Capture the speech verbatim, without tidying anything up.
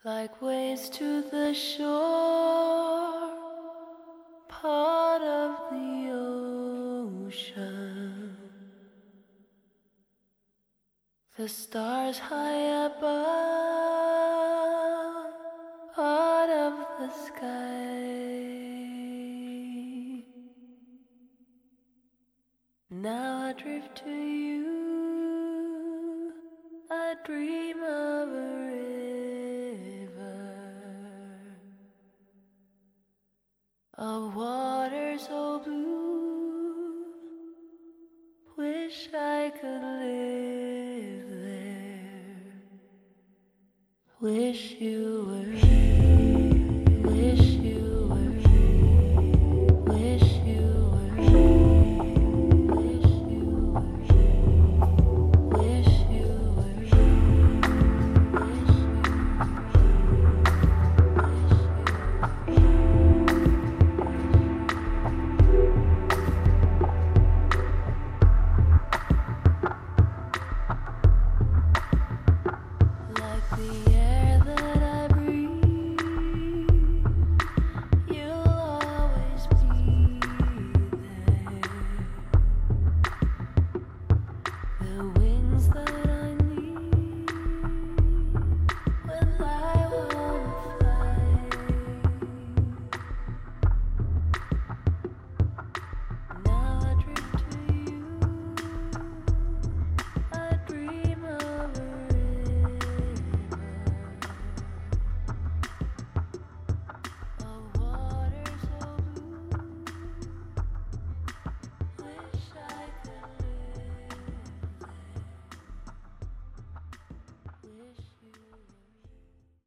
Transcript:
like waves to the shore, part of the ocean. The stars high above, part of the sky. Now I drift to you, I dream of a river, of water so blue, wish I could live there, wish you were here.